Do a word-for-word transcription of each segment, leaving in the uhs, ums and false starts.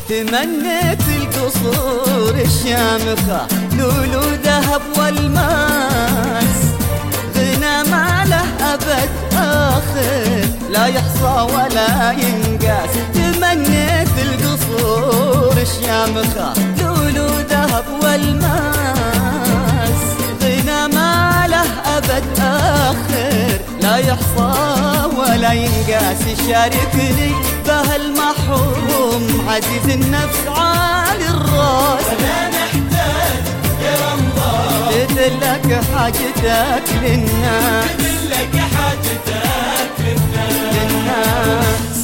تمنيت القصور الشامخة لولو ذهب والماس، غنى ما له أبد آخر لا يحصى ولا ينقاس. تمنيت القصور الشامخة لولو ذهب والماس، غنى ما له أبد آخر لا يحصى ولا ينقاس. شاركني بهالمحروم عزيز النفس عالي الراس، ولا نحتاج يا رمضان تدلك حاجتك للناس، تدلك حاجتك للناس, للناس.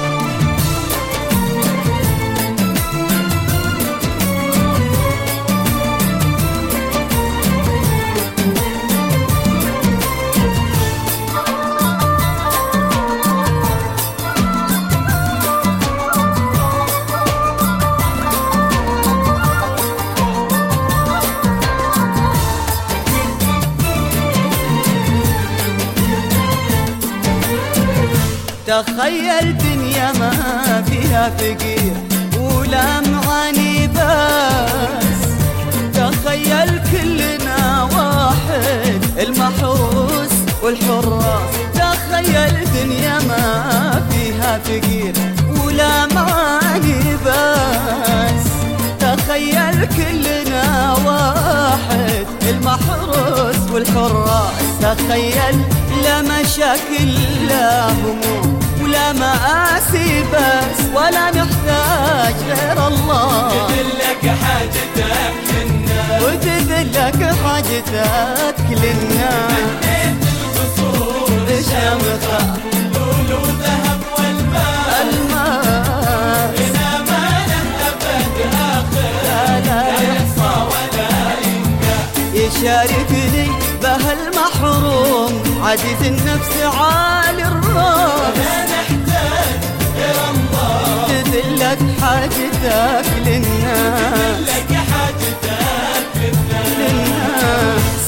تخيل دنيا ما فيها فقير ولا معاني بس، تخيل كلنا واحد المحروس والحراس. تخيل دنيا ما فيها فقير ولا معاني بس، تخيل كلنا واحد المحروس والحراس. تخيل لا مشاكل لا هموم ولا مآسي بس، ولا نحتاج غير الله، تدلك حاجتك للناس، وتدلك حاجتك للناس. تمنيت القصور الشامخة لولو ذهب والماس، الماس، غنى ما له أبد آخر لا لا يحصى ولا ينقاس. يشاركني بهالمحروم عزيز النفس عالي الراس، ولا نحتاج يا رمضان تدلك حاجتك للناس، تدلك حاجتك للناس, للناس.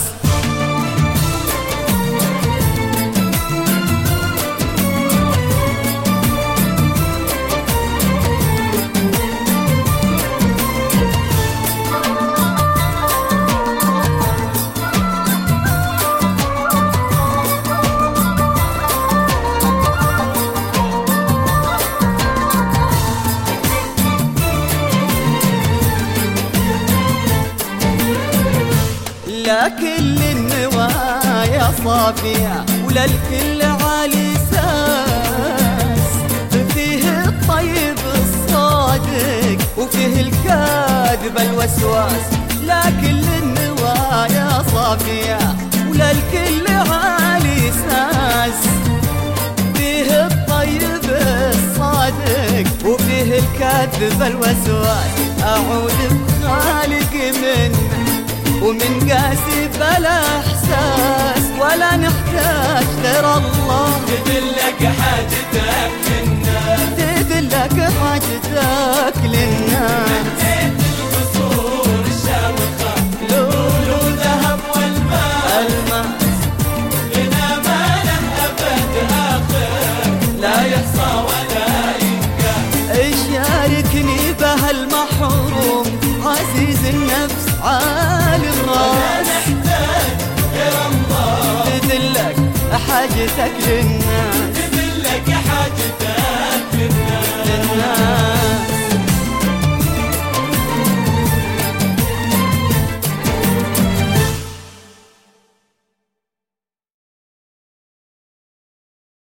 لكل النوايا صافية ولا الكل عالي ساس، فيه الطيب الصادق وفيه الكاذب الوسواس. لكل النوايا صافية ولا الكل عالي ساس، فيه الطيب الصادق وفيه الكاذب الوسواس. أعوذ بخالق منه ومن قاسي بلا احساس، ولا نحتاج غير الله، تدلك حاجتك للناس، تدلك حاجتك للناس. تمنيت القصور الشامخة لولو ذهب والماس، الماس، غنى ما له أبد آخر لا يحصى ولا ينقاس. شاركني بهالمحروم عزيز النفس عالي الراس، ولا نحتاج يا رمضان تدلك حاجتك للناس.